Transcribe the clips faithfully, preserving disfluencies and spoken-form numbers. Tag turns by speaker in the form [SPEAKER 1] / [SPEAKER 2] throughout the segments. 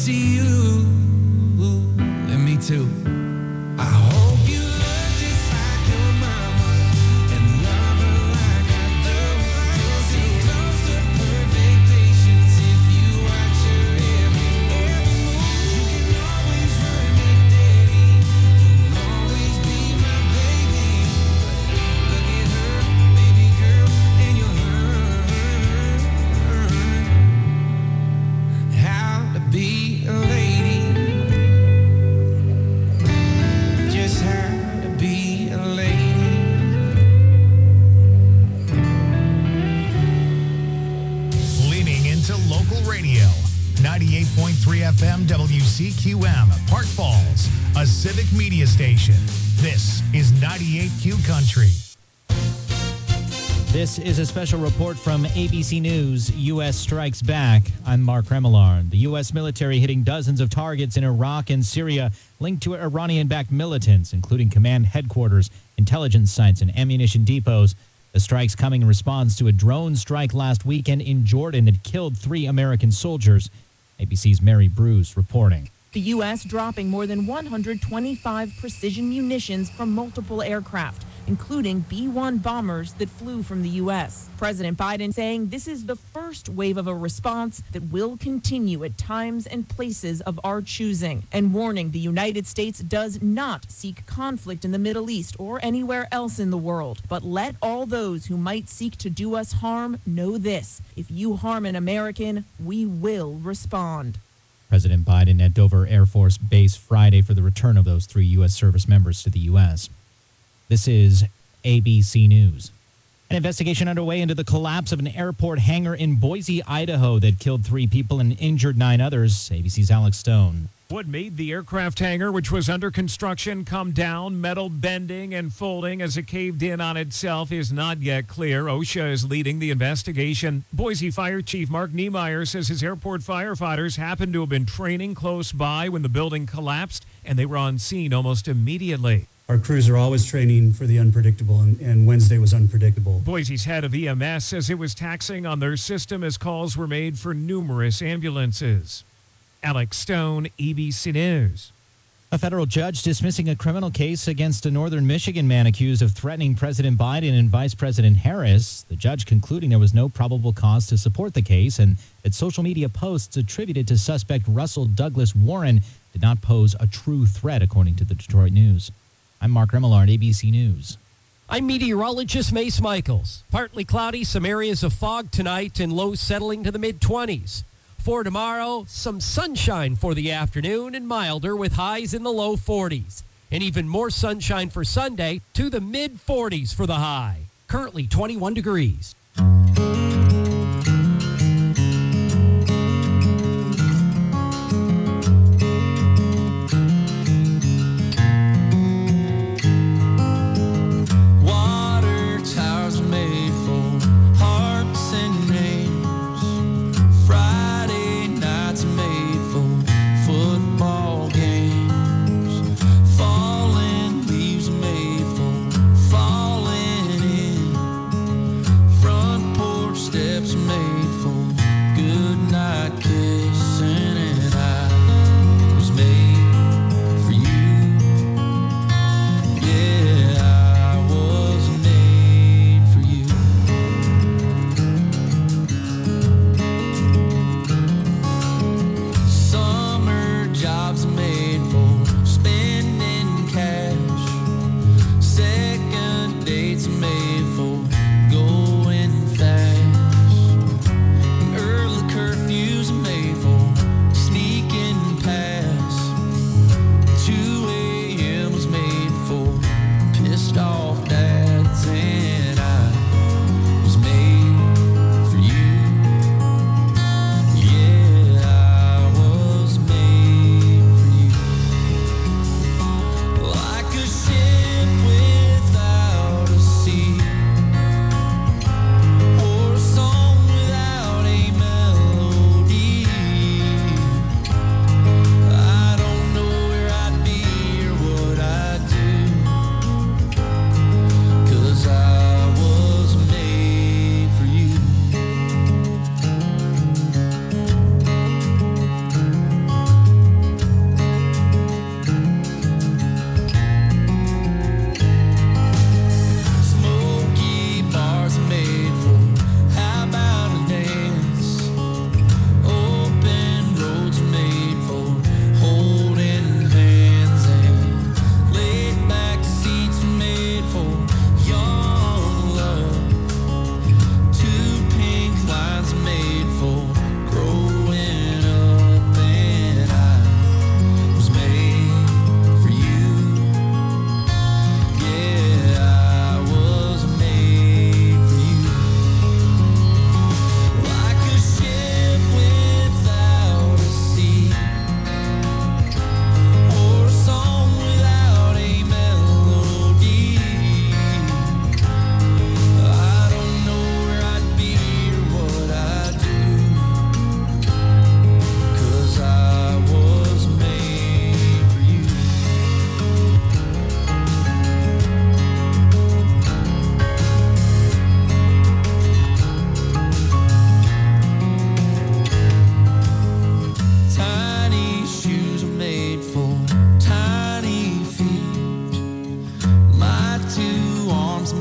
[SPEAKER 1] to you and me too. I hope you look just like your mama and love her like I do. You'll see close to perfect patience if you watch her every every move. You can always run me, daddy. You'll always be my baby. But look at her, baby girl, and you'll learn how to be a lady. Just how to be a lady.
[SPEAKER 2] Leaning into local radio. ninety-eight point three F M W C Q M, Park Falls, a civic media station. This is ninety-eight Q Country.
[SPEAKER 3] This is a special report from A B C News. U S strikes back. I'm Mark Remillard. The U S military hitting dozens of targets in Iraq and Syria linked to Iranian-backed militants, including command headquarters, intelligence sites, and ammunition depots. The strikes coming in response to a drone strike last weekend in Jordan that killed three American soldiers. A B C's Mary Bruce reporting.
[SPEAKER 4] The U S dropping more than one hundred twenty-five precision munitions from multiple aircraft, including B one bombers that flew from the U S. President Biden saying this is the first wave of a response that will continue at times and places of our choosing, and warning the United States does not seek conflict in the Middle East or anywhere else in the world. But let all those who might seek to do us harm know this: if you harm an American, we will respond.
[SPEAKER 3] President Biden at Dover Air Force Base Friday for the return of those three U S service members to the U S. This is A B C News. An investigation underway into the collapse of an airport hangar in Boise, Idaho that killed three people and injured nine others. A B C's Alex Stone.
[SPEAKER 5] What made the aircraft hangar, which was under construction, come down, metal bending and folding as it caved in on itself, is not yet clear. OSHA is leading the investigation. Boise Fire Chief Mark Niemeyer says his airport firefighters happened to have been training close by when the building collapsed, and they were on scene almost immediately.
[SPEAKER 6] Our crews are always training for the unpredictable, and, and Wednesday was unpredictable.
[SPEAKER 5] Boise's head of E M S says it was taxing on their system as calls were made for numerous ambulances. Alex Stone, A B C News.
[SPEAKER 3] A federal judge dismissing a criminal case against a northern Michigan man accused of threatening President Biden and Vice President Harris. The judge concluding there was no probable cause to support the case and that social media posts attributed to suspect Russell Douglas Warren did not pose a true threat, according to the Detroit News. I'm Mark Remillard, A B C News.
[SPEAKER 7] I'm meteorologist Mace Michaels. Partly cloudy, some areas of fog tonight, and lows settling to the mid-twenties. For tomorrow, some sunshine for the afternoon and milder with highs in the low forties. And even more sunshine for Sunday to the mid-forties for the high. Currently twenty-one degrees.
[SPEAKER 1] From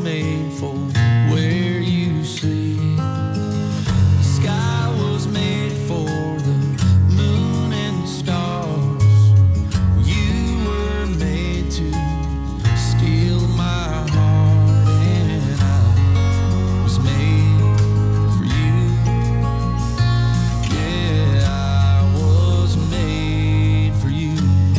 [SPEAKER 1] made for where you sleep. The sky was made for the moon and the stars. You were made to steal my heart, and I was made for you. Yeah, I was made for you.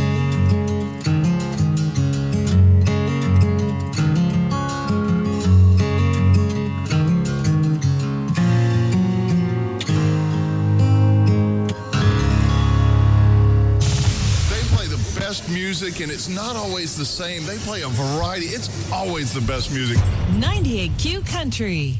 [SPEAKER 8] They play the best music, and it's not always the same. They play a variety. It's always the best music.
[SPEAKER 9] ninety-eight Q Country.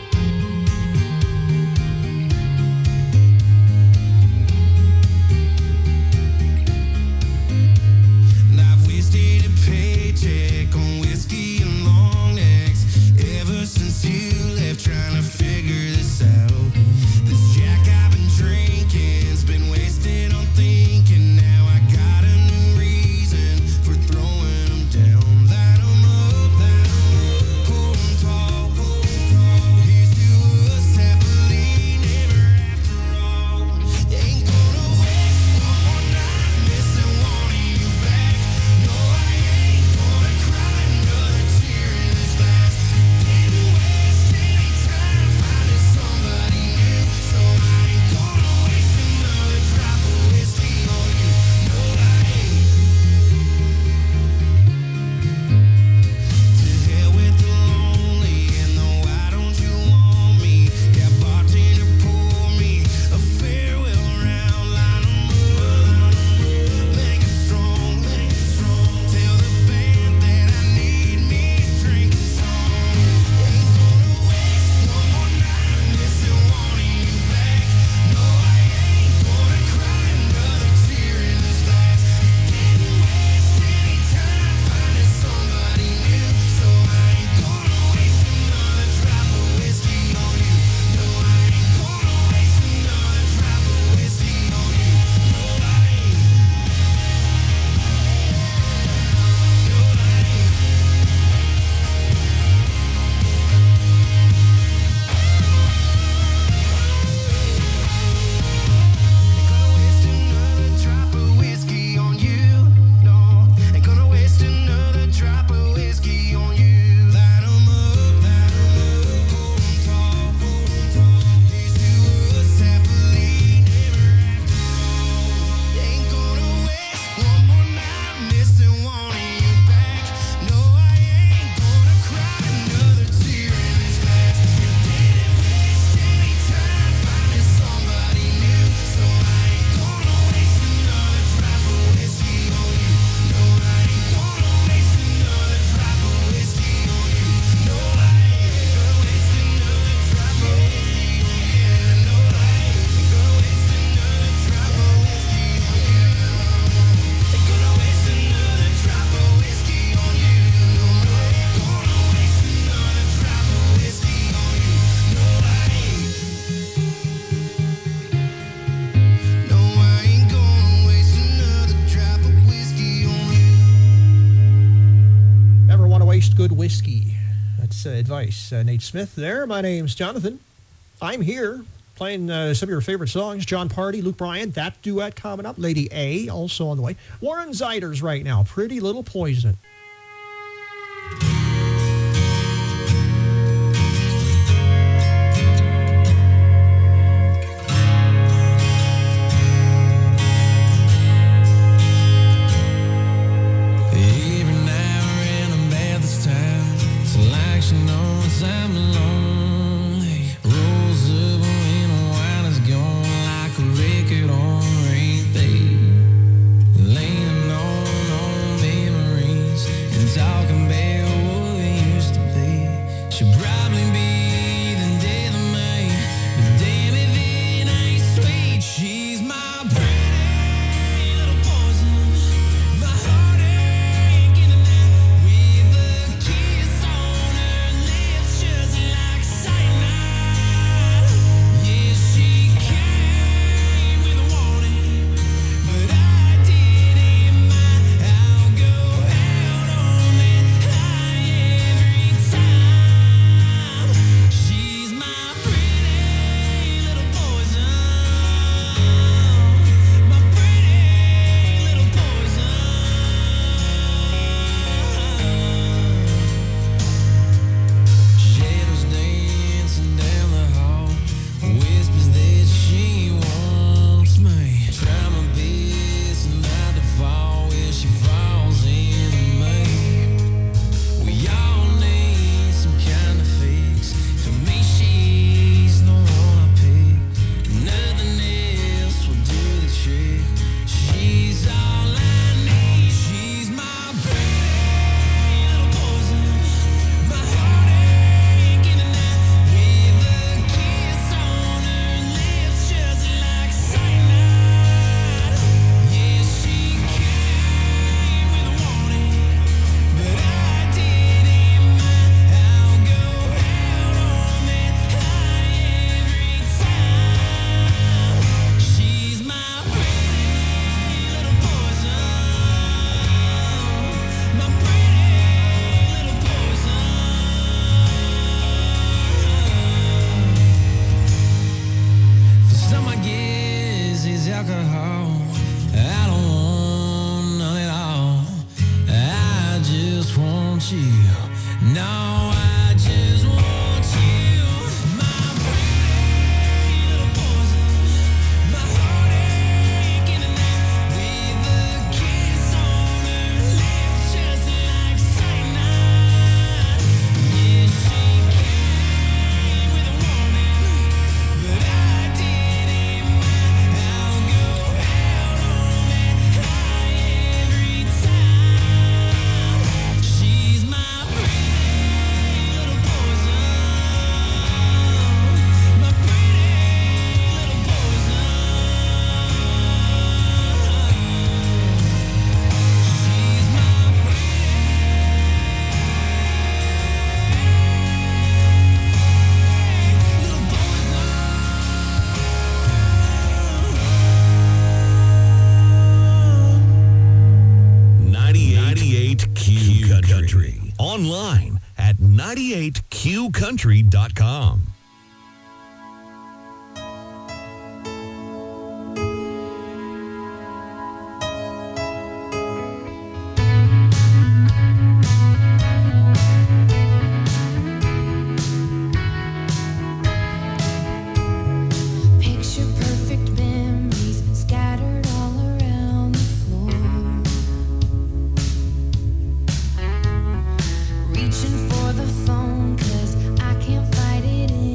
[SPEAKER 1] And I've wasted a paycheck on whiskey and long necks ever since you left, trying to figure this out. This jack I've been drinking's been wasted on thinking. Now I got a new reason for throwing them down. Light 'em up, light 'em up, hold 'em tall, hold 'em tall. Here's to us happily never after all. Ain't gonna waste one more night missing wanting you back. No, I ain't gonna cry another tear in this glass. Didn't waste any time finding somebody new, so I ain't gonna waste another drop of whiskey on you. No, I ain't. To hell with the lonely and the why don't you want me? Yeah, bartender, pour me a farewell round. Line 'em up, make it strong, make it strong. Tell the band that I need me a drinking song. Ain't gonna waste one more night missing wanting you back. No, I ain't gonna cry another tear in this glass. Didn't waste any time finding somebody new, so I ain't gonna waste another drop of whiskey on you. No, I ain't gonna waste another drop of whiskey on you. No, I ain't. No, I ain't. Ain't gonna waste another drop of whiskey on you. No, I ain't. Ain't gonna waste another drop of whiskey on you. Light 'em up, light 'em up, hold 'em tall, hold 'em tall. Here's to us happily never after all. Ain't gonna waste one more night missing wanting you back. No, I ain't gonna cry another tear in this glass. Didn't waste any time finding somebody new, so I ain't gonna waste another drop of whiskey on you. No, I ain't gonna waste another drop of whiskey on you. No, I ain't gonna waste another drop of whiskey on you. No, I ain't gonna waste another drop of whiskey on you. Ain't gonna waste another drop of whiskey on you. No, I ain't gonna waste another drop of whiskey on you. No, I ain't. No, I ain't gonna waste another drop of whiskey on you.
[SPEAKER 10] Never want to waste good whiskey. That's uh, advice. Uh, Nate Smith there. My name's Jonathan. I'm here playing uh, some of your favorite songs. John Party, Luke Bryan, that duet coming up. Lady A also on the way. Warren Ziders right now. Pretty Little Poison.
[SPEAKER 1] Every now and I'm at this time, it's like she knows I'm lonely. Rolls up when the wine is gone, like a record on repeat. Leaning on old memories and talking about what we used to be. She'll probably be the death of me, but damn if it ain't sweet. She's my pretty little poison. My heart aching tonight with a kiss on her lips, just like
[SPEAKER 11] ninety-eight q country dot com.
[SPEAKER 12] Picture perfect memories scattered all around the floor. Reaching for the phone 'cause I can't fight it anymore.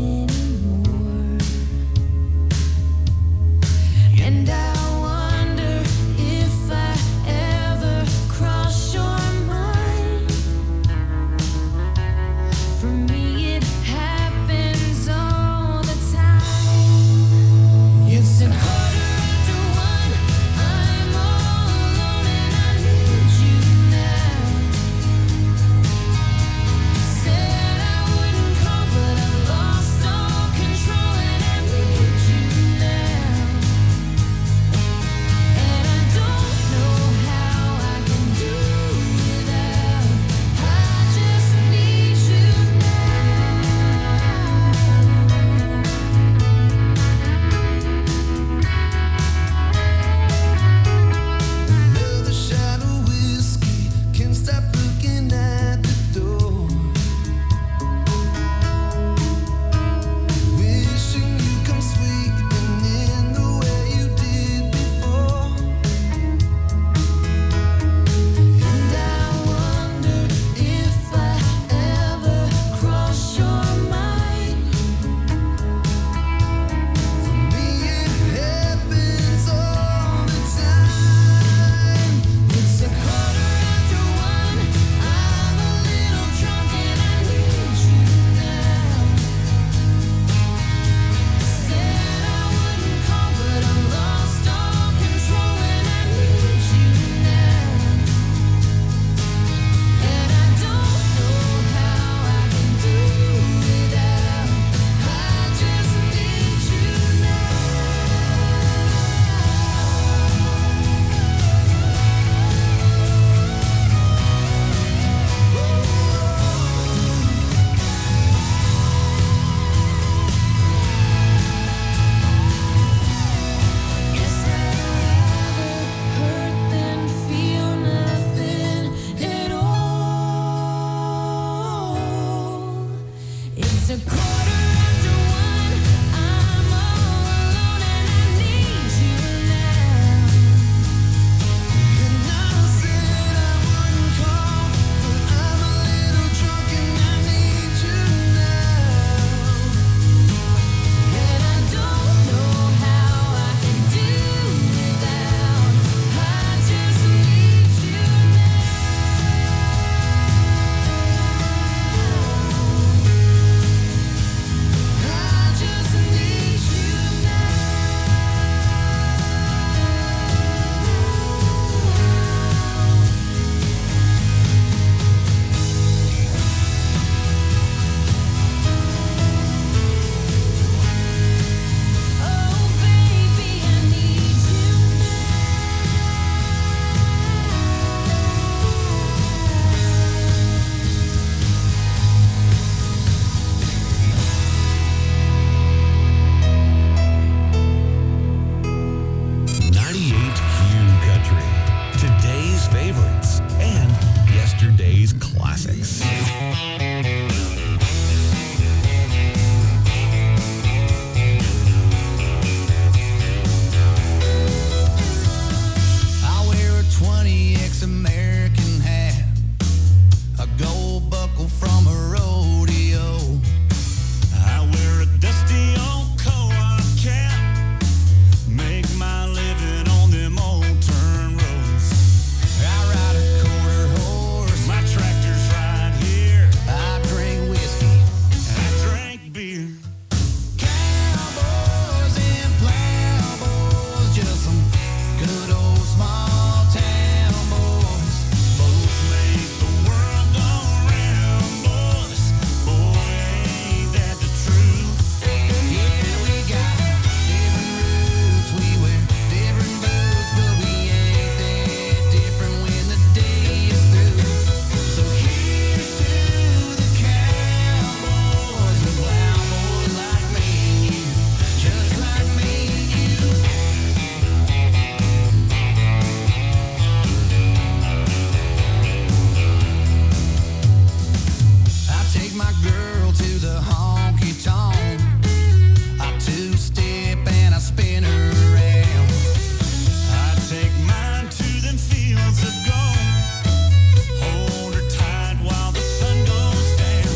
[SPEAKER 1] my girl to the honky tonk. I two-step and I spin her around. I take mine to them fields of gold. Hold her tight while the sun goes down.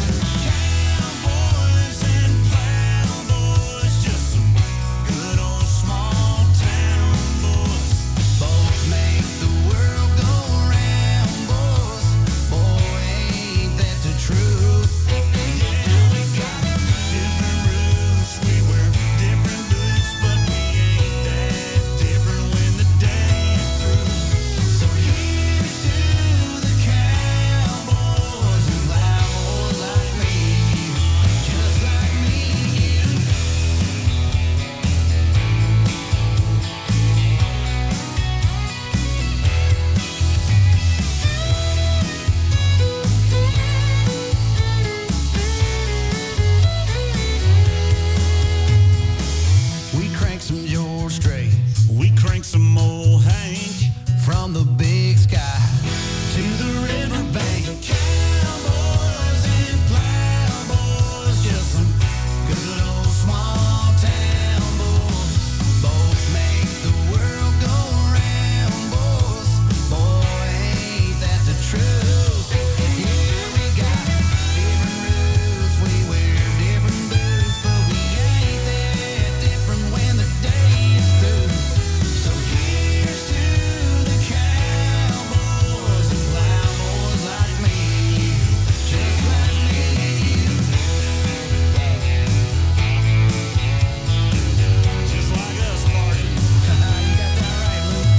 [SPEAKER 1] Cowboys and plowboys, just some good old small town boys. Both make the world go round, boys. Boy, ain't that the truth? Yeah, we got different roots, we wear different boots, but we ain't that different when the day is through. So here's to the cowboys and plowboys like me, just like me and you. We crank some George Strait, we crank some old Hank, from the big sky to the riverbank. Cowboys and plowboys, just some good old small town boys. Both make the world go round, boys. Boy, ain't that the truth? Yeah, we got different roots, we wear different boots, but we ain't that different when the day is through. So here's to the cowboys and plowboys like me, just like me and you. Just like us, Marty. You got that right, Luke.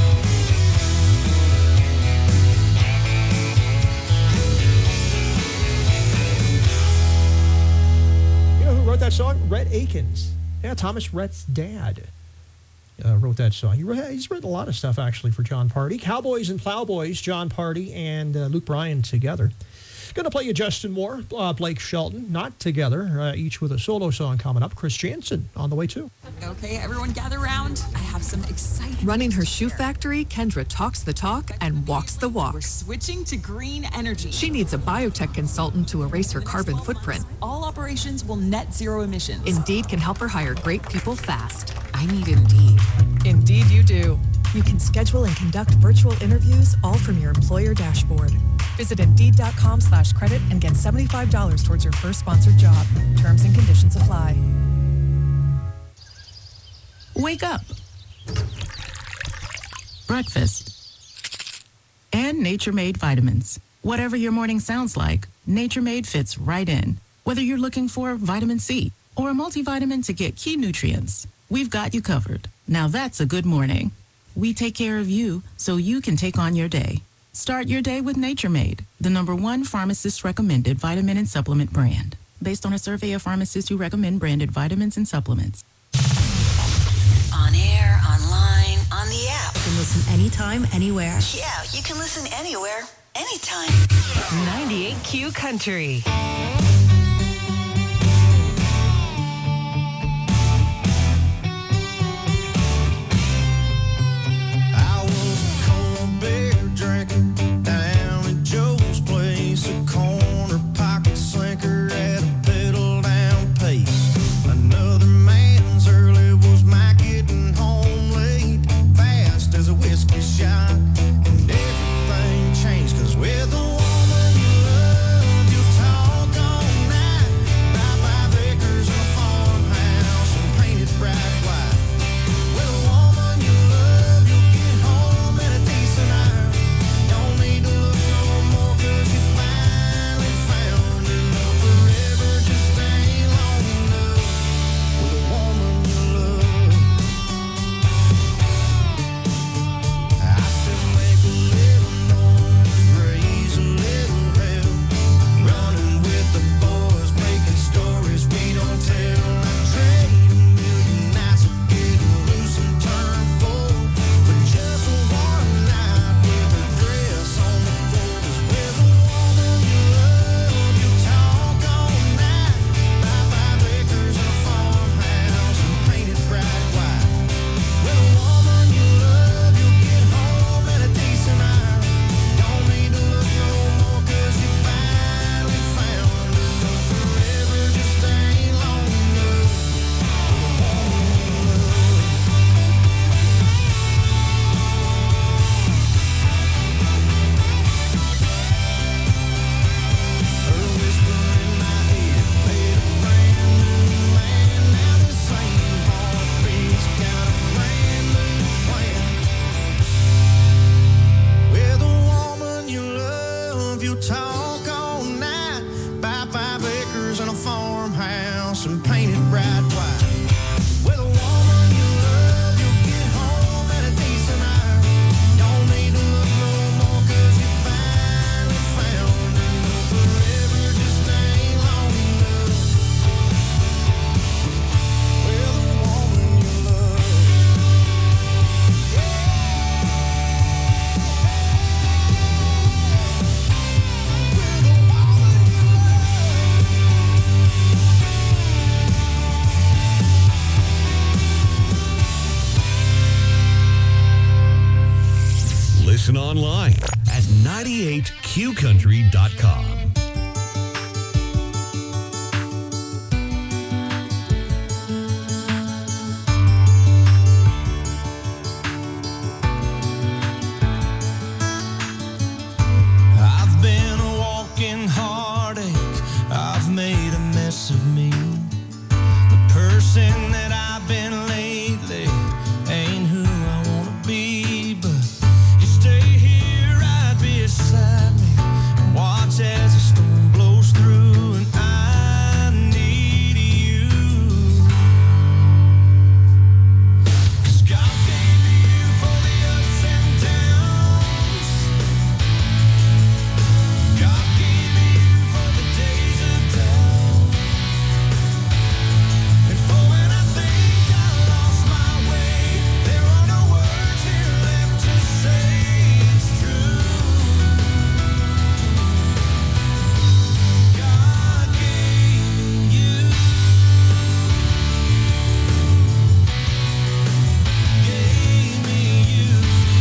[SPEAKER 10] You know who wrote that song? Rhett Akins. Yeah, Thomas Rhett's dad uh, wrote that song. He wrote, he's written a lot of stuff, actually, for John Party. Cowboys and Plowboys, John Party and uh, Luke Bryan together. Going to play you Justin Moore, uh, Blake Shelton, not together, uh, each with a solo song coming up. Chris Jansen on the way, too.
[SPEAKER 13] Okay, everyone gather around. I have some exciting... Running her shoe factory, Kendra talks the talk and walks the walk. We're switching to green energy. She needs a biotech consultant to erase her carbon footprint. All operations will net zero emissions. Indeed can help her hire great people fast. I need Indeed. Indeed you do. You can schedule and conduct virtual interviews all from your employer dashboard. Visit Indeed.com slash credit and get seventy-five dollars towards your first sponsored job. Terms and conditions apply.
[SPEAKER 14] Wake up. Breakfast. And Nature Made vitamins. Whatever your morning sounds like, Nature Made fits right in. Whether you're looking for vitamin C or a multivitamin to get key nutrients, we've got you covered. Now that's a good morning. We take care of you so you can take on your day. Start your day with Nature Made, the number one pharmacist-recommended vitamin and supplement brand. Based on a survey of pharmacists who recommend branded vitamins and supplements.
[SPEAKER 15] On air, online, on the app.
[SPEAKER 16] You can listen anytime, anywhere.
[SPEAKER 15] Yeah, you can listen anywhere, anytime.
[SPEAKER 9] ninety-eight Q Country.
[SPEAKER 1] I was a cold beer drinker down at Joe's place, a corner pocket slinker at a pedal down pace. Another man's early was my getting home late, fast as a whiskey shot, and everything changed, 'cause with a woman you love, you talk on
[SPEAKER 11] ninety-eight Q country dot com.
[SPEAKER 1] I've been a walking heartache. I've made a mess of me. The person that I've been lately ain't who I wanna be. But you stay here right beside me and watch as the storm blows through. And I need you. 'Cause God gave me you for the ups and downs. God gave me you for the days of doubt. And for when I think I lost my way, there are no words here left to say it's true. God gave me you. Gave me you.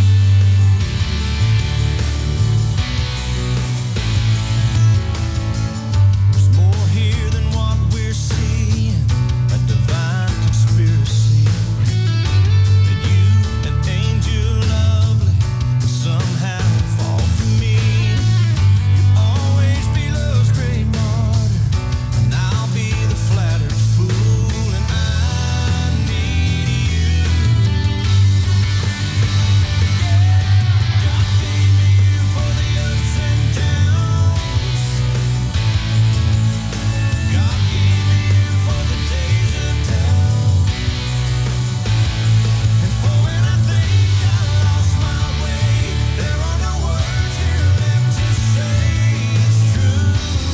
[SPEAKER 1] There's more here than what we're seeing, a divine conspiracy. That you, an angel lovely, will somehow fall for me. You'll always be love's great martyr, and I'll be the flattered fool. And I need you. God gave me you for the ups and downs. God gave me you for the days of doubt. And for when I think I lost my way, there are no words here left to say it's true.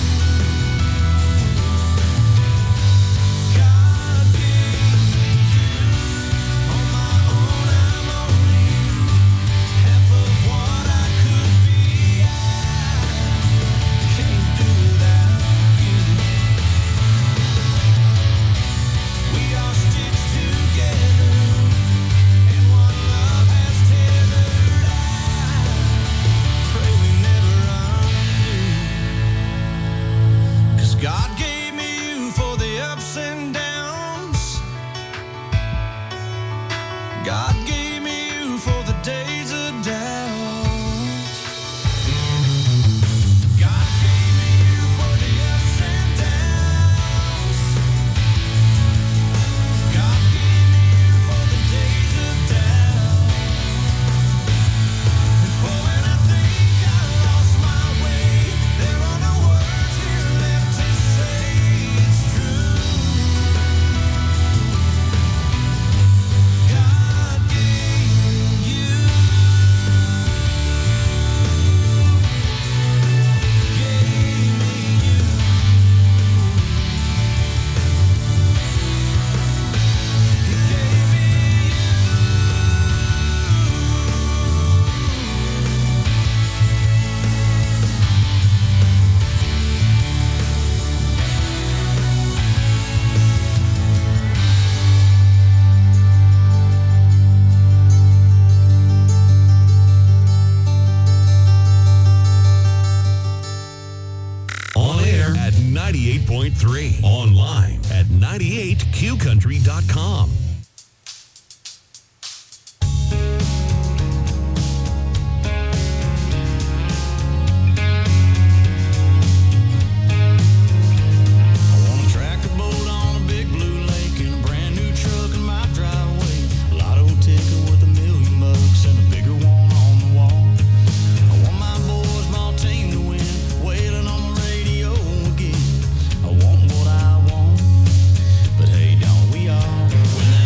[SPEAKER 1] God gave me you. On my own I'm only half of what I could be. I can't do without you. We are stitched together, and one love has tethered. I pray we never undo. 'Cause God gave me you for the ups and downs. God gave me you for the days of doubt. God gave me you for the ups and downs. God gave me you for the days of doubt. And for when I think I lost my way, there are no words here left to say it's true. God gave me you. Gave me you. He gave me
[SPEAKER 11] On air at ninety-eight point three. Online at ninety-eight Q country dot com.
[SPEAKER 1] I want a tractor boat on a big blue lake and a brand new truck in my driveway. A lotto ticket worth a million bucks and a bigger one on the wall. I want my boys, my team to win, wailing on the radio again. I want what I want, but hey, don't we all? When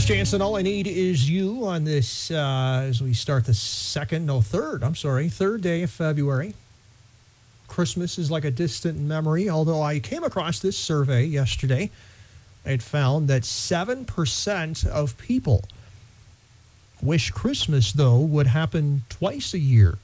[SPEAKER 10] Jansen, All I Need Is You on this, uh, as we start the second, no, third, I'm sorry, third day of February. Christmas is like a distant memory, although I came across this survey yesterday. It found that seven percent of people wish Christmas, though, would happen twice a year.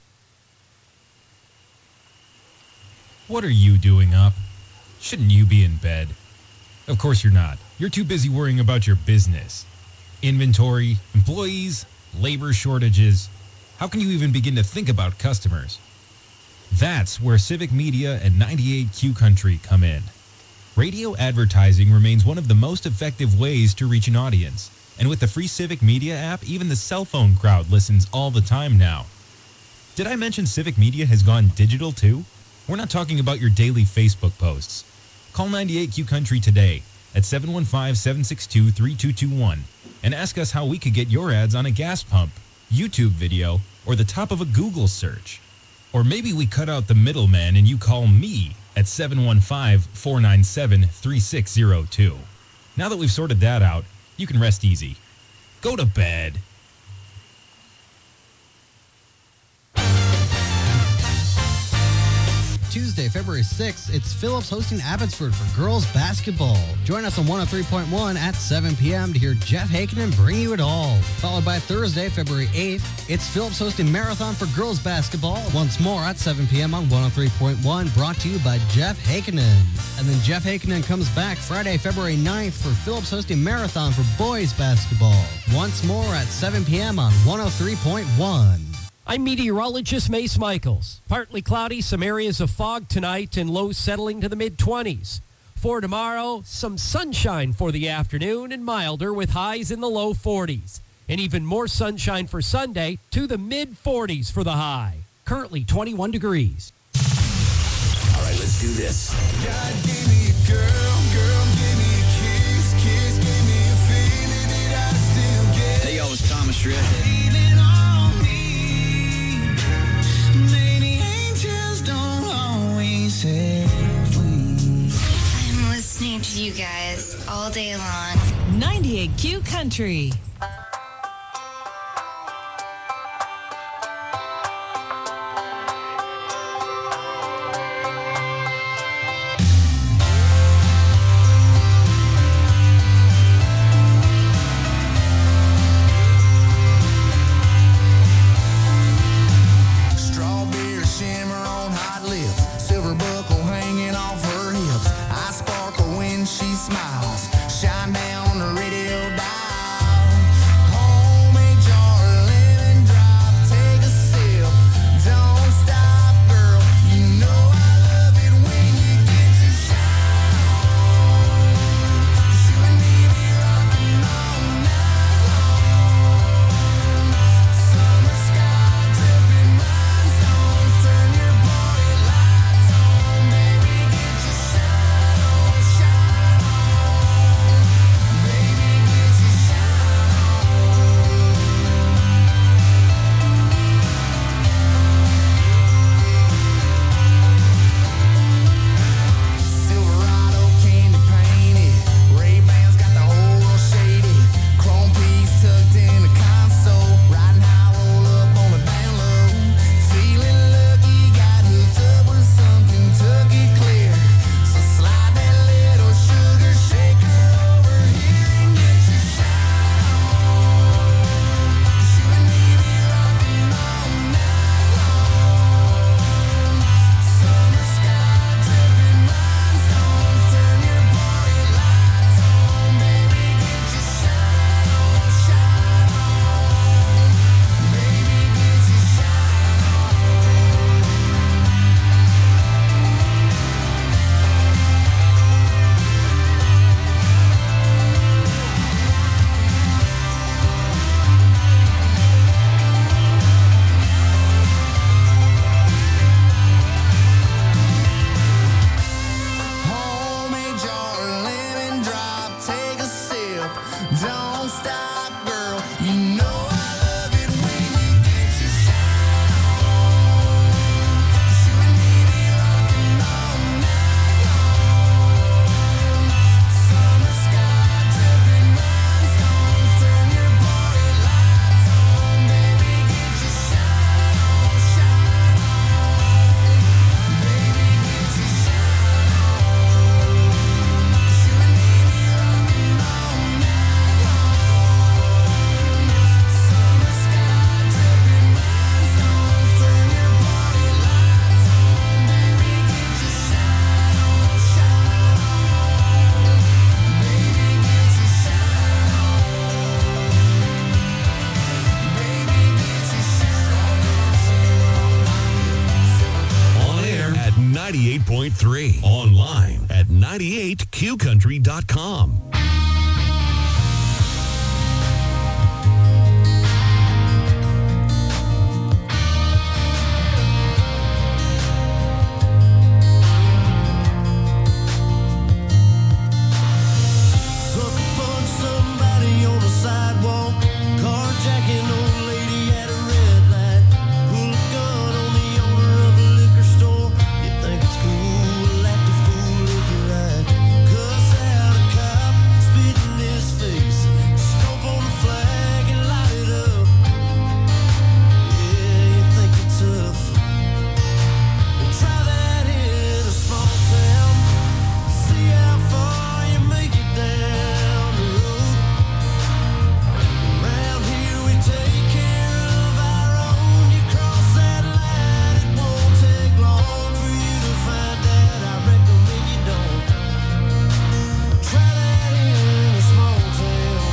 [SPEAKER 17] What are you doing up? Shouldn't you be in bed? Of course you're not. You're too busy worrying about your business. Inventory, employees, labor shortages. How can you even begin to think about customers? That's where Civic Media and ninety-eight Q Country come in. Radio advertising remains one of the most effective ways to reach an audience. And with the free Civic Media app, even the cell phone crowd listens all the time now. Did I mention Civic Media has gone digital too? We're not talking about your daily Facebook posts. Call ninety-eight Q Country today at seven one five, seven six two, three two two one and ask us how we could get your ads on a gas pump, YouTube video, or the top of a Google search. Or maybe we cut out the middleman and you call me at seven one five, four nine seven, three six zero two. Now that we've sorted that out, you can rest easy. Go to bed.
[SPEAKER 18] Tuesday, February sixth, it's Phillips hosting Abbotsford for girls basketball. Join us on one oh three point one at seven p.m. to hear Jeff Hakenin bring you it all. Followed by Thursday, February eighth, it's Phillips hosting Marathon for girls basketball once more at seven p.m. on one oh three point one, brought to you by Jeff Hakenin. And then Jeff Hakenin comes back Friday, February ninth for Phillips hosting Marathon for boys basketball once more at seven p.m. on one oh three point one.
[SPEAKER 7] I'm meteorologist Mace Michaels. Partly cloudy, some areas of fog tonight and lows settling to the mid twenties. For tomorrow, some sunshine for the afternoon and milder with highs in the low forties. And even more sunshine for Sunday to the mid forties for the high. Currently twenty-one degrees.
[SPEAKER 11] All right, let's do this.
[SPEAKER 1] God gave me a girl, girl gave me a kiss, kiss gave me a feeling that I still get.
[SPEAKER 19] Hey, yo, it's Thomas Shred.
[SPEAKER 1] Leaning on me. Maybe angels don't always have wings.
[SPEAKER 15] I'm listening to you guys all day long.
[SPEAKER 9] ninety-eight Q Country.
[SPEAKER 1] Strawberry shimmer on hot lips, silver buckle hanging off her hips. I sparkle when she smiles, shine down on the radio dial.
[SPEAKER 11] ninety-eight point three. Online at ninety-eight Q country dot com.
[SPEAKER 1] Somebody on the sidewalk, carjacking old lady at a red light. Pull a gun on the owner of a liquor store. You think it's cool, act a fool if you like. Cuss out a cop, spit in his face. Stomp on the flag and light it up. Yeah, you think you're tough. Well, try that in a small town. See how far you make it down the road. Around here we take care of our own. You cross that line, it won't take long for you to find out. I recommend you don't. Try that in a small town.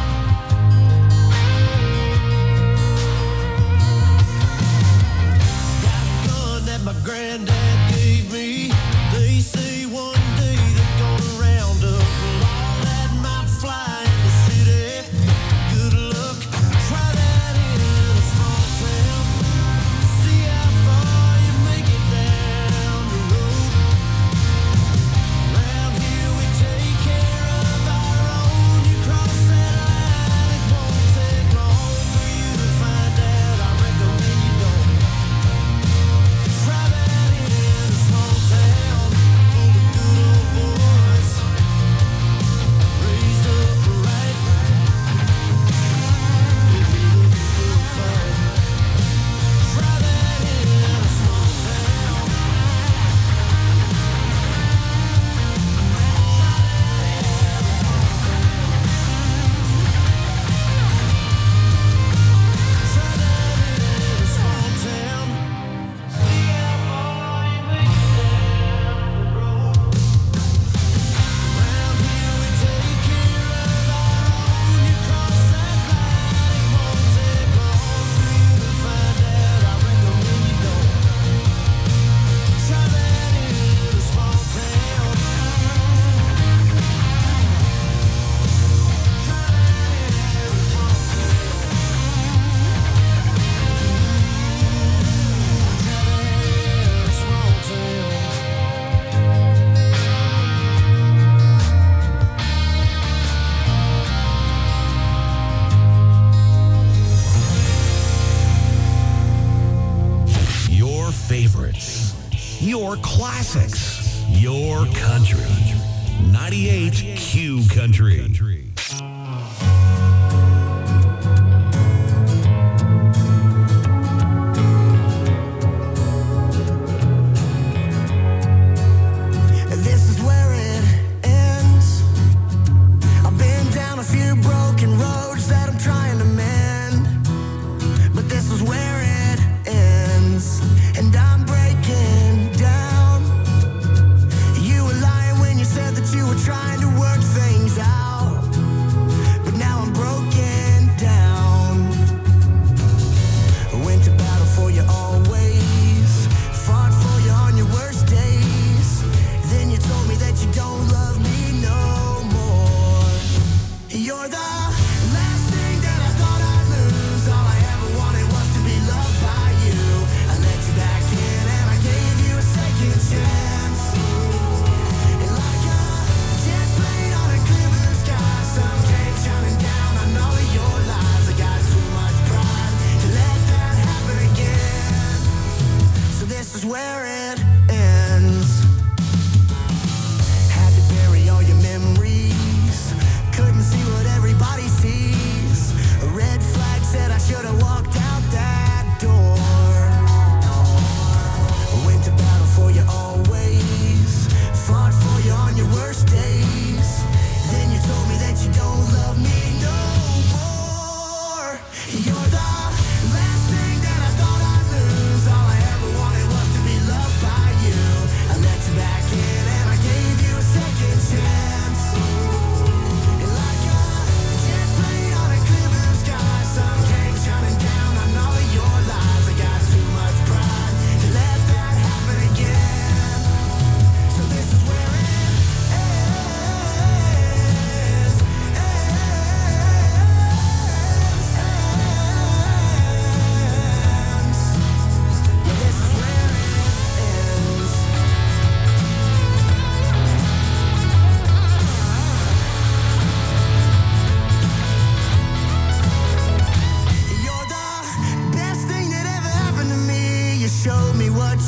[SPEAKER 1] Got a gun that my granddad gave me. They say one day they're gonna round up all that might fly in the city. Good luck, try that in a small town. See how far you make it down the road. Around here we take care of our own. You cross that line, it won't take long for you to find out. I recommend you don't. Try that in a small town full of good old boys raised up right. If you're looking for a fight, try that in a small town. Try that in a small town. See how far you make it down the road. Around here we take care of our own. You cross that line, it won't take long for you to find out. I recommend you don't. Try that in a small town.
[SPEAKER 11] Your favorites, your classics, your country. ninety-eight Q Country.
[SPEAKER 1] This is where it ends. I've been down a few broken roads that I'm trying to mend, but this is where it ends, and I'm breaking down. You were lying when you said that you were trying to work things out, but now I'm broken down. Went to battle for you always, fought for you on your worst days. Then you told me that you don't love me no more. You're the last thing that I thought I'd lose. All I ever wanted was to be loved by you. I let you back in and I gave you a second chance. And like a jet plane on a clear blue sky, sun came shining down on all of your lies. I got too much pride to let that happen again. So this is where it ends. Had to bury all your memories. Couldn't see what everybody sees. A red flag said I should have walked out that door. Went to battle for you always. Fought for you on your worst days. Then you told me that you don't love me no more. You're the last thing that I thought I'd lose. All I ever wanted was to be loved by you.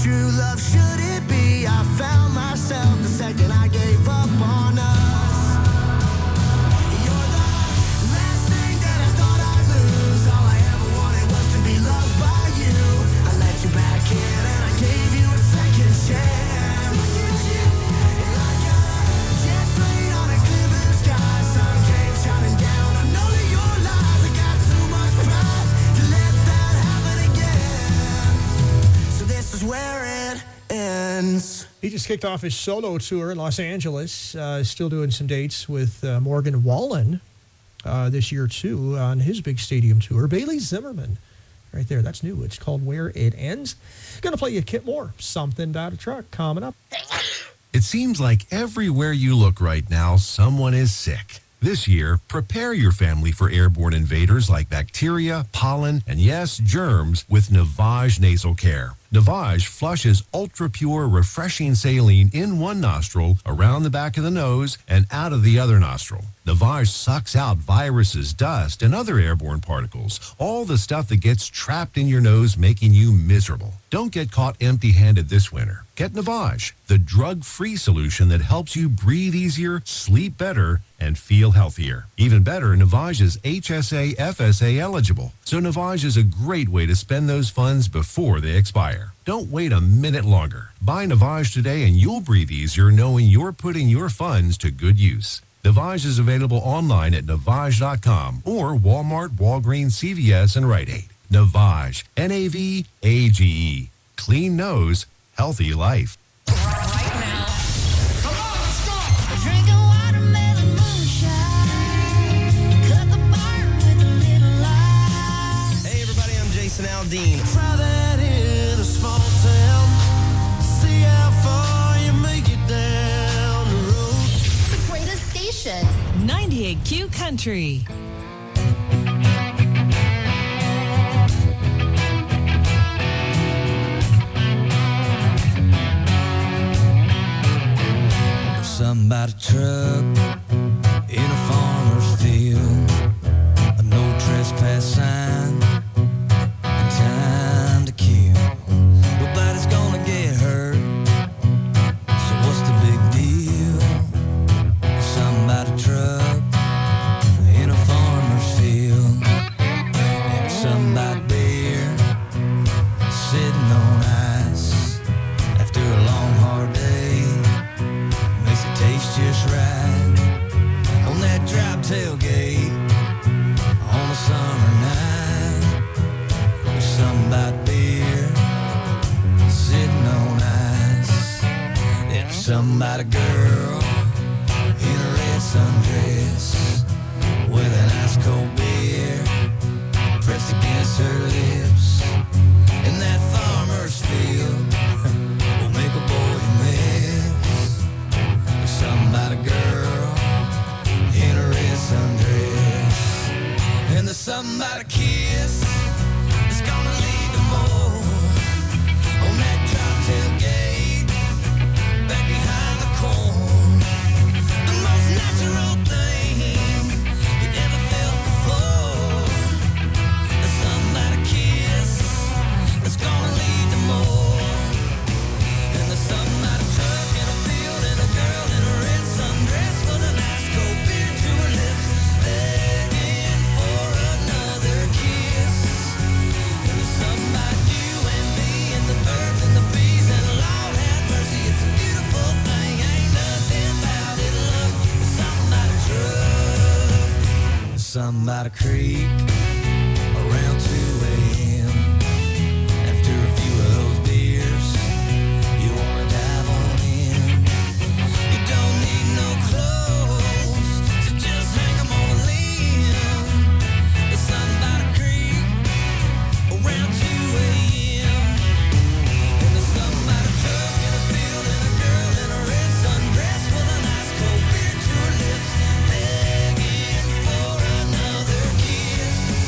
[SPEAKER 1] true love should it be? I found myself the second I gave up on us. You're the last thing that I thought I'd lose. All I ever wanted was to be loved by you. I let you back in and I gave you a second chance. Like a jet plane on a clear blue sky, sun came shining down. I know that your lies, I got too much pride to let that happen again. So this is where it ends.
[SPEAKER 10] He just kicked off his solo tour in Los Angeles, uh, still doing some dates with uh, Morgan Wallen uh, this year, too, on his big stadium tour. Bailey Zimmerman, right there. That's new. It's called Where It Ends. Going to play you Kit Moore, Something About a Truck, coming up.
[SPEAKER 19] It seems like everywhere you look right now, someone is sick. This year, prepare your family for airborne invaders like bacteria, pollen, and yes, germs with Navage Nasal Care. Navage flushes ultra-pure, refreshing saline in one nostril, around the back of the nose, and out of the other nostril. Navage sucks out viruses, dust, and other airborne particles, all the stuff that gets trapped in your nose, making you miserable. Don't get caught empty-handed this winter. Get Navage, the drug-free solution that helps you breathe easier, sleep better, and feel healthier. Even better, Navage is H S A F S A eligible, so Navage is a great way to spend those funds before they expire. Don't wait a minute longer. Buy Navage today and you'll breathe easier knowing you're putting your funds to good use. Navage is available online at Navage dot com or Walmart, Walgreens, C V S, and Rite Aid. Navage, N A V A G E. Clean nose, healthy life.
[SPEAKER 12] Drinking watermelon moonshine. Cut the barn with a little lie.
[SPEAKER 1] Hey everybody, I'm Jason Aldean. Try that in a small town. See how far you make it down the road.
[SPEAKER 9] The greatest station. ninety-eight Q Country.
[SPEAKER 1] Something about a truck in a farmer's field, a no trespass sign, and time to kill. Nobody's gonna get hurt, so what's the big deal? Something about a truck in a farmer's field, and something about beer sitting on ice after a long hard day. Makes it taste just right on that drop tailgate on a summer night. There's something about beer sitting on ice. There's something about a girl in a red sundress with an ice cold beer pressed against her lips. In that farmer's field will make a boy miss. There's something about a girl in a red sundress, and there's something about a kiss that's gonna lead to more on that drop tailgate back behind the corn. The most natural thing you ever felt before. There's something about a kiss that's gonna lead to more, and there's something about a truck in a field and a girl in a red sundress with an ice cold beer to her lips, begging for another kiss. And there's something about you and me and the birds and the bees, and Lord have mercy, it's a beautiful thing. Ain't nothing about it, love. There's something about a truck. There's something about a creek around two a.m. After a few of those beers, you wanna dive on in. You don't need no clothes, so just hang 'em on a limb. There's something about a creek around two a.m. And there's something about a truck in a field and a girl in a red sundress with an ice cold beer to her lips, begging for another kiss.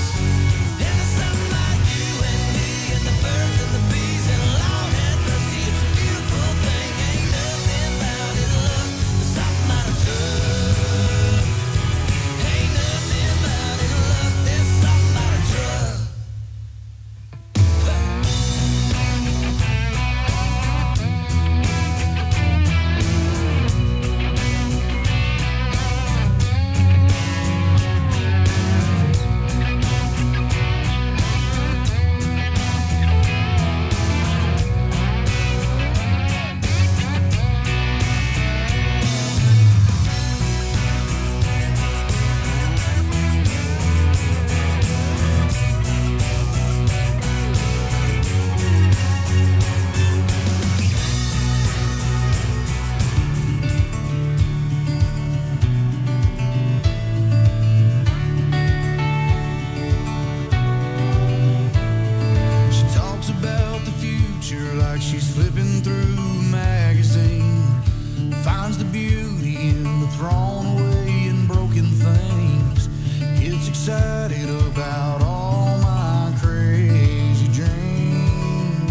[SPEAKER 1] flipping through a magazine, finds the beauty in the thrown away and broken things, gets excited about all my crazy dreams.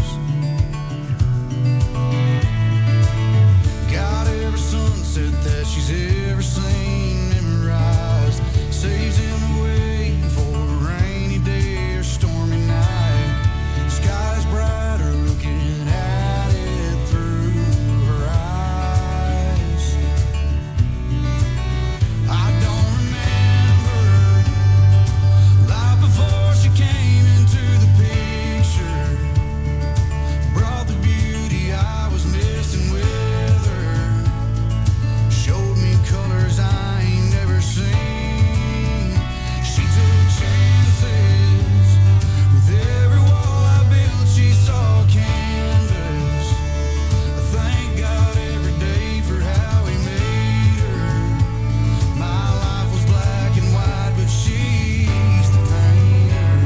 [SPEAKER 1] Got every sunset that she's ever seen memorized, saves him away for a rainy day or stormy night. Sky's brighter looking at it through her eyes. I don't remember life before she came into the picture, brought the beauty I was missing with her, showed me colors I ain't never seen. She took chances with every wall I built. She saw canvas. I thank God every day for how He made her. My life was black and white, but she's the painter.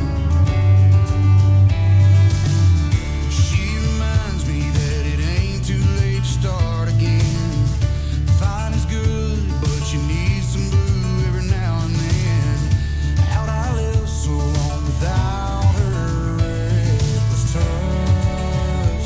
[SPEAKER 1] She reminds me that it ain't too late to start again. Fine is good, but you need some blue every now and then. How'd I live so long without her reckless touch?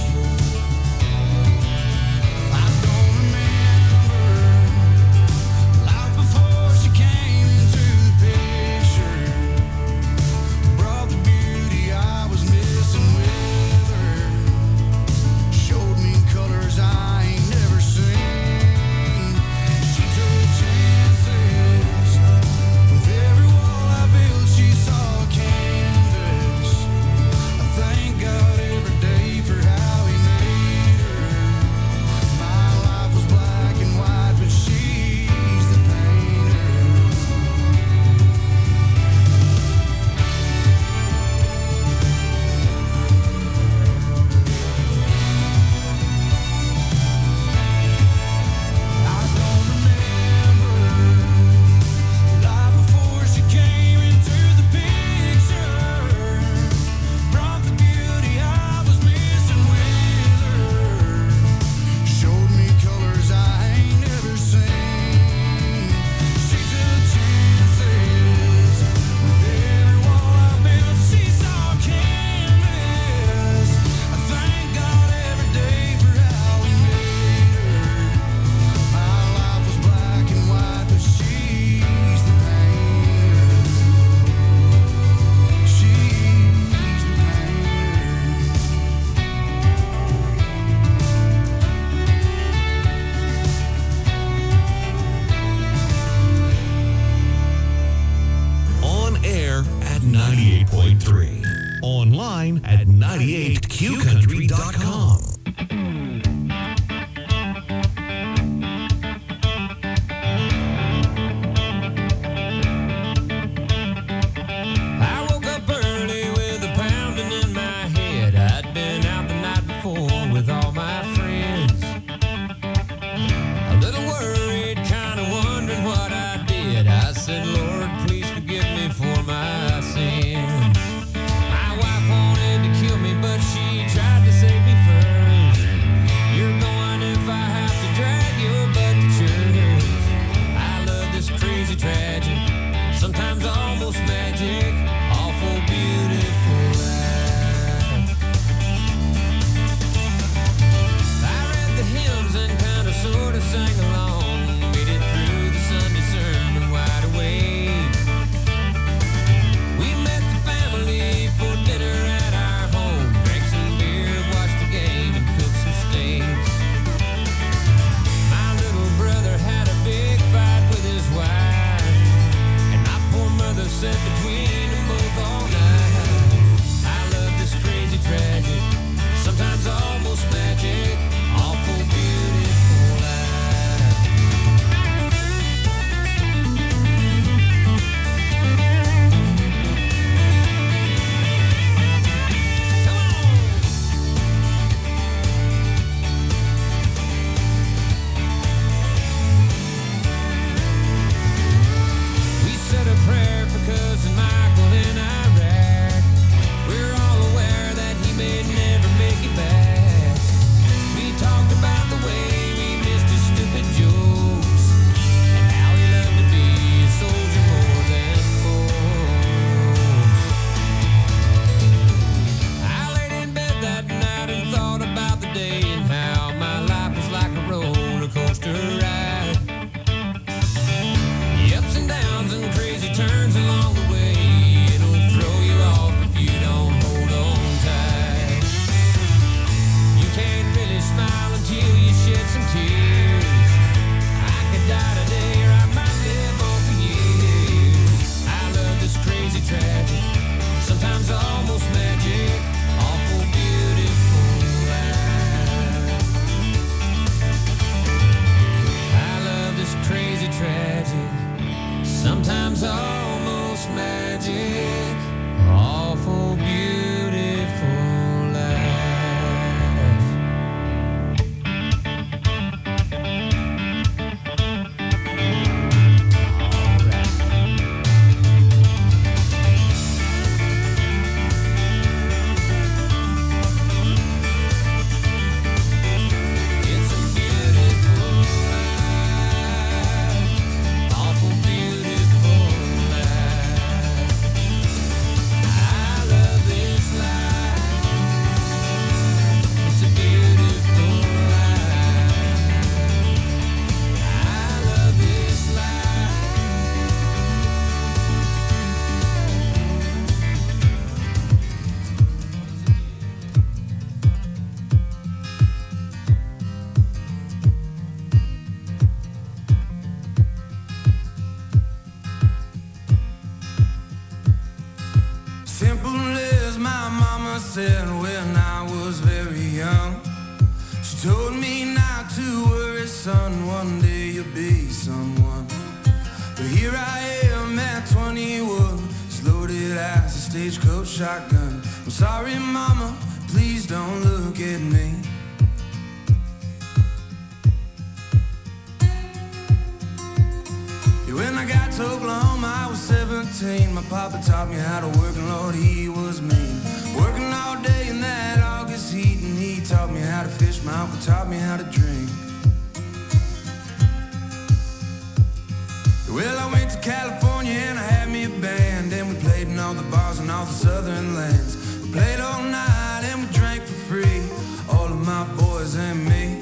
[SPEAKER 1] I don't remember life before she came into the picture, brought the beauty I was missing with her, showed me colors I ain't never seen. She took chances with every wall I built. She saw canvas. I thank God every day for how He made her. My life was black and white, but she's the painter. I don't remember life before she came into the picture, brought the beauty I was missing with her, showed me colors I ain't never seen. She took chances with every wall I built. She saw canvas. I thank God every day for how He made her. My life was black and white, but she's the painter. She's the
[SPEAKER 11] On air at ninety-eight point three. Online at ninety-eight q country dot com.
[SPEAKER 1] I woke up early with a pounding in my head. I'd been out the night before with all my friends. A little worried, kind of wondering what I did. I said, Lord, please forgive me for my sins. My wife wanted to kill me, but she tried to save me first. You're going if I have to drag your butt to church. I love this crazy tragic, sometimes almost magic, awful beautiful life. I read the hymns and kind of sort of sang along, made it through the Sunday sermon wide awake. We met the family for dinner at our home, drank some beer, watched the game, and cooked some steaks. My little brother had a big fight with his wife, and my poor mother sat between them both all night. I love this crazy tragic, sometimes almost magic, awful beautiful life. We said a prayer for cousin Michael in Iraq. We're all aware that he may never make it back. said when I was very young. She told me not to worry, son, one day you'll be someone. But here I am at twenty-one, as loaded as a stagecoach shotgun. I'm sorry, mama, please don't look at me. When I got to Oklahoma, I was seventeen. My papa taught me how to work, and Lord, he was mean. Working all day in that August heat, and he taught me how to fish. My uncle taught me how to drink. Well, I went to California and I had me a band, and we played in all the bars and all the southern lands. We played all night and we drank for free, all of my boys and me.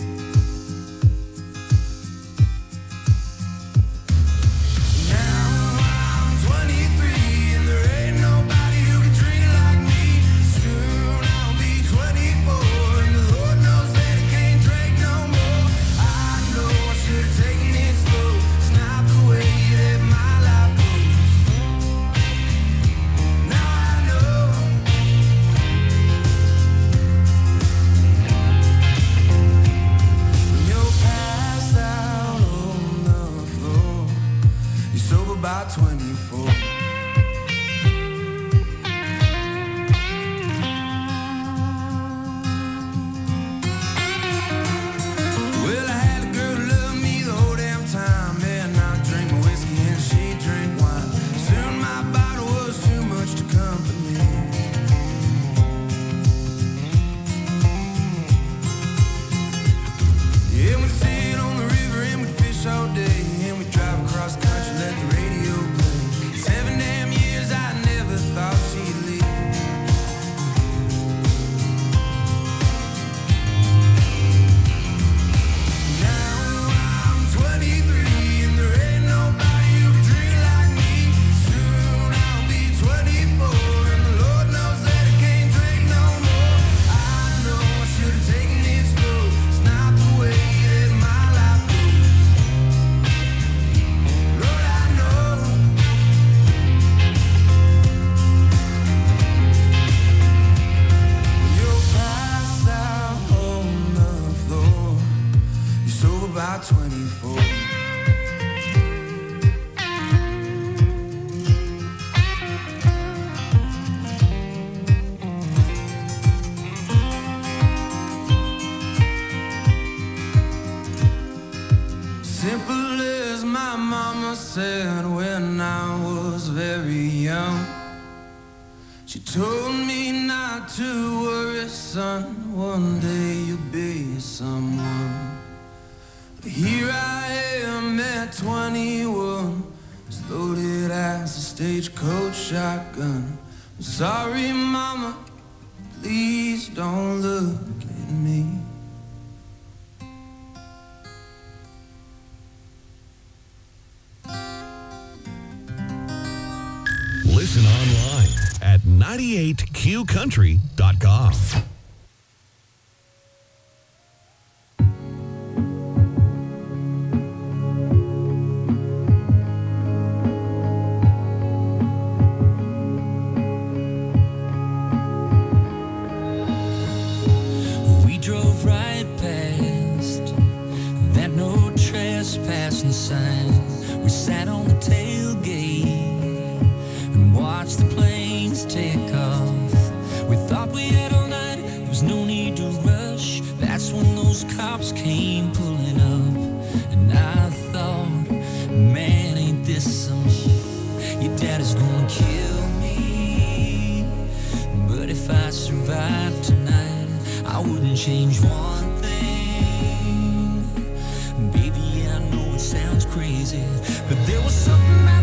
[SPEAKER 1] By twenty-four. Well, I had a girl who loved me the whole damn time, and I drank my whiskey and she drank wine. Soon my bottle was too much to comfort me. Yeah, we'd sit on the river and we'd fish all day, and we'd drive across the country, let the radio play. Seven damn years, I never thought she'd leave. Now I'm twenty-three, and there ain't nobody who can drink like me. Soon I'll be twenty-four, and the Lord knows that I can't drink no more. I know I should have taken it slow. It's not the way that my life goes. Lord, I know. You're passed out on the floor. You're sober by twenty-four. Simple as my mama said when I was very young. She told me not to worry, son, one day you'll be someone. But here I am at twenty-one, as loaded as a stagecoach shotgun. I'm sorry, mama, please don't look at me.
[SPEAKER 11] Listen online at ninety-eight Q country dot com.
[SPEAKER 1] We drove right past that no trespassing sign. We sat on the tailgate and watched the planes take off. We thought we had all night, there was no need to rush. That's when those cops came pulling up, and I thought, man, ain't this some shit? Your dad is gonna kill me, but if I survive tonight, I wouldn't change one thing. Baby, I know it sounds crazy, but there was something about